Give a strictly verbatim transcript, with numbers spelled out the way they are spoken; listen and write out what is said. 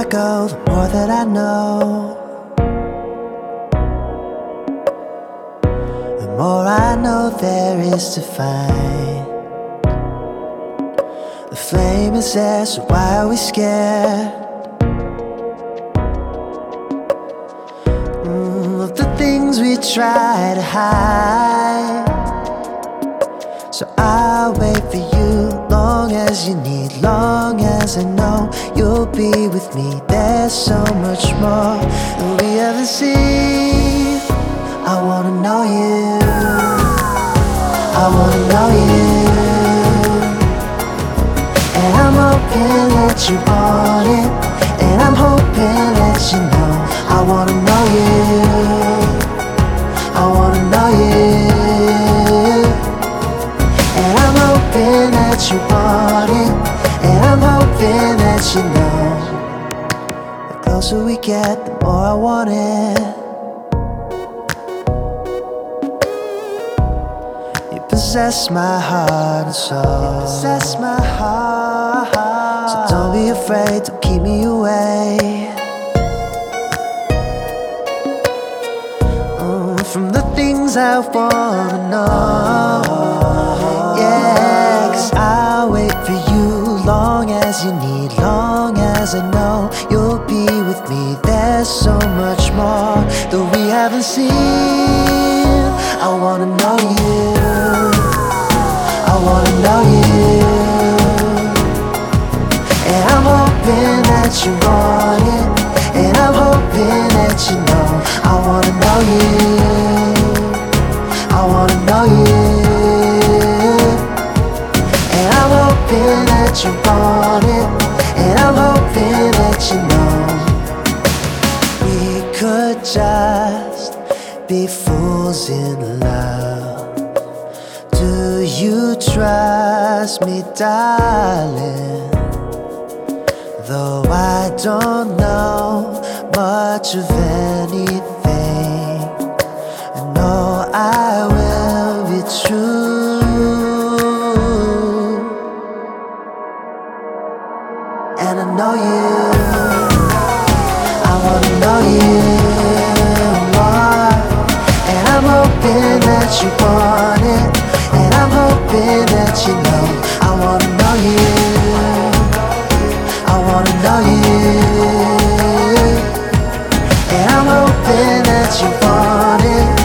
go, the more that I know. The more I know there is to find. The flame is there, so why are we scared? Mm, of the things we try to hide. So I'll wait for you, long as you need, long as I know you'll be with me. There's so much more than we ever see. I wanna know you, I wanna know you, and I'm hoping that you want it, and I'm hoping that you know. I wanna know you, I wanna know you, and I'm hoping that you want it, and I'm hoping that you know. The closer we get, the more I want it. You possess my heart and soul. You possess my heart. So don't be afraid, don't keep me away. Mm, from the things I wanna know. Yeah, 'cause I'll wait for you, long as you need, long as I know you'll be with me. There's so much more that we haven't seen. I wanna know you, I wanna know you, and I'm hoping that you want it, and I'm hoping that you know. I wanna know you, I wanna know you, and I'm hoping that you want it, and I'm hoping that you know. We could just be fools in love. Do you trust me, darling? Though I don't know much of anything, I know I will be true, and I know you, I wanna know you more, and I'm hoping that you want it, and I'm hoping that you know. I wanna know you, I wanna know you, and I'm hoping that you want it,